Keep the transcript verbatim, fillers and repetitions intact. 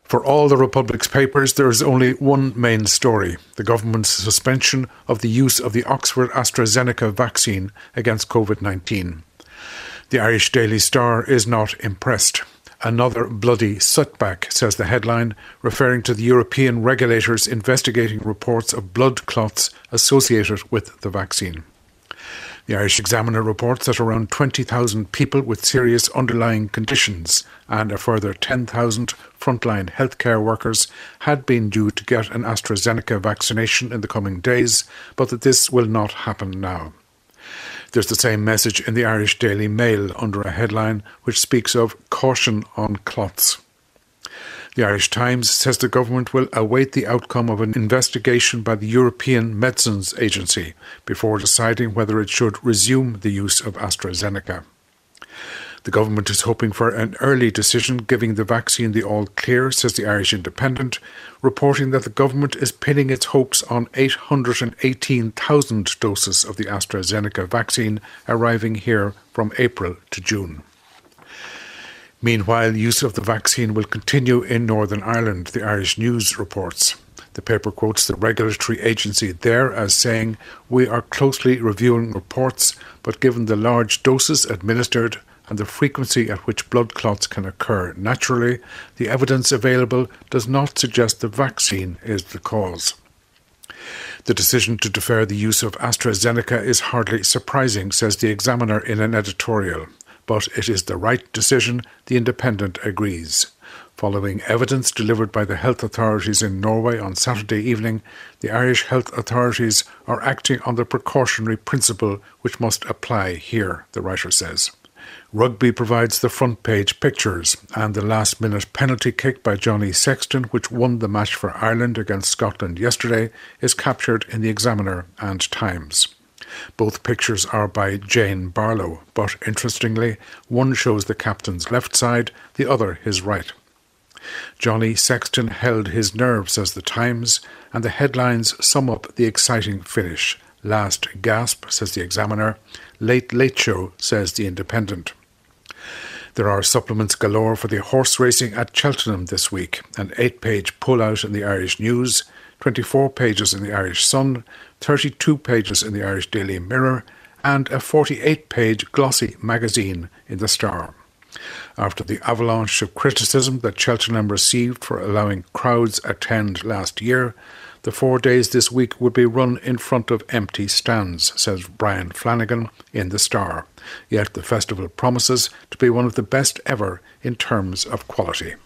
For all the Republic's papers, there is only one main story: the government's suspension of the use of the Oxford AstraZeneca vaccine against COVID nineteen. The Irish Daily Star is not impressed. Another bloody setback, says the headline, referring to the European regulators investigating reports of blood clots associated with the vaccine. The Irish Examiner reports that around twenty thousand people with serious underlying conditions and a further ten thousand frontline healthcare workers had been due to get an AstraZeneca vaccination in the coming days, but that this will not happen now. There's the same message in the Irish Daily Mail under a headline which speaks of caution on clots. The Irish Times says the government will await the outcome of an investigation by the European Medicines Agency before deciding whether it should resume the use of AstraZeneca. The government is hoping for an early decision giving the vaccine the all-clear, says the Irish Independent, reporting that the government is pinning its hopes on eight hundred eighteen thousand doses of the AstraZeneca vaccine arriving here from April to June. Meanwhile, use of the vaccine will continue in Northern Ireland, the Irish News reports. The paper quotes the regulatory agency there as saying, "We are closely reviewing reports, but given the large doses administered and the frequency at which blood clots can occur naturally, the evidence available does not suggest the vaccine is the cause." The decision to defer the use of AstraZeneca is hardly surprising, says the Examiner in an editorial. But it is the right decision, the Independent agrees. Following evidence delivered by the health authorities in Norway on Saturday evening, the Irish health authorities are acting on the precautionary principle which must apply here, the writer says. Rugby provides the front page pictures, and the last-minute penalty kick by Johnny Sexton, which won the match for Ireland against Scotland yesterday, is captured in the Examiner and Times. Both pictures are by Jane Barlow, but interestingly, one shows the captain's left side, the other his right. Johnny Sexton held his nerve, says the Times, and the headlines sum up the exciting finish. Last gasp, says the Examiner. Late Late Show, says the Independent. There are supplements galore for the horse racing at Cheltenham this week. An eight-page pull-out in the Irish News, twenty-four pages in the Irish Sun, thirty-two pages in the Irish Daily Mirror, and a forty-eight page glossy magazine in the Star. After the avalanche of criticism that Cheltenham received for allowing crowds attend last year, the four days this week would be run in front of empty stands, says Brian Flanagan in the Star. Yet the festival promises to be one of the best ever in terms of quality.